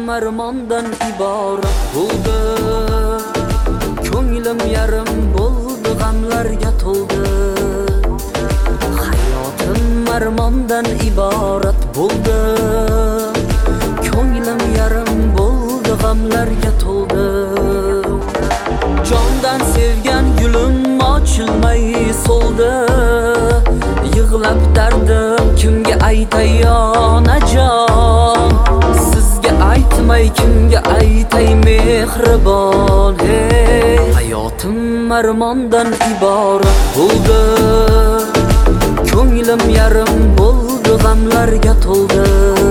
armondan iborat bo'ldi. Ko'nglim yarim bo'ldi, g'amlarga to'ldi. Hayotim armondan iborat bo'ldi. Ko'nglim yarim bo'ldi, g'amlarga to'ldi. Jondan sevgan gulim ochilmay so'ldi. Yig'lab dardim kimga aytay onajon? Sizga aytmay kimga aytay mehribon? Hey, hayotim armondan iborat bo'ldi. Ko'nglim yarim bo'ldi, g'amlarga to'ldi.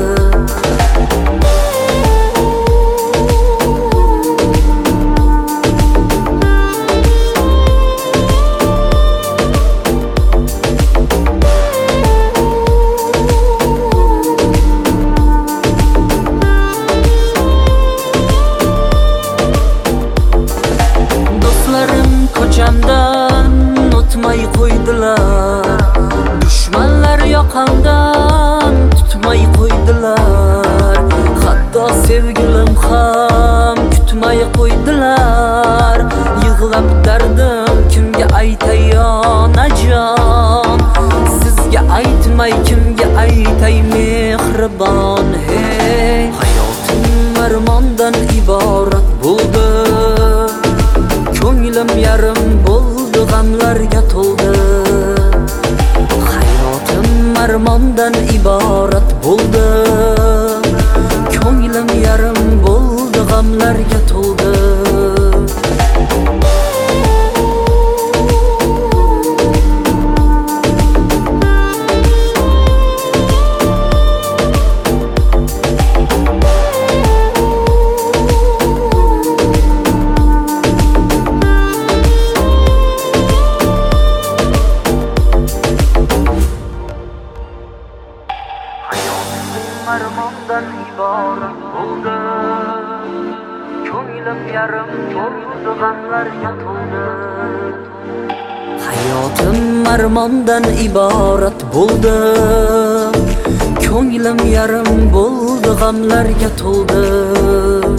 Ko'chamdan o'tmay qo'ydilar, dushmanlar yoqamdan tutmay qo'ydilar. Hatto sevgilim ham kutmay qo'ydilar. Yig'lab dardim kimga aytay onajon? Sizga aytmay kimga aytay mehribon? Hey, hayotim armondan iborat bo'ldi. Ko'nglim yarim bo'ldi, g'amlarga to'ldi. Hayotim armondan iborat bo'ldi. Ko'nglim yarim bo'ldi, g'amlarga to'ldi. Armondan iborat bo'ldi. Ko'nglim yarim bo'ldi, g'amlarga to'ldi. Hayotim armondan iborat bo'ldi. Ko'nglim yarim bo'ldi, g'amlarga to'ldi.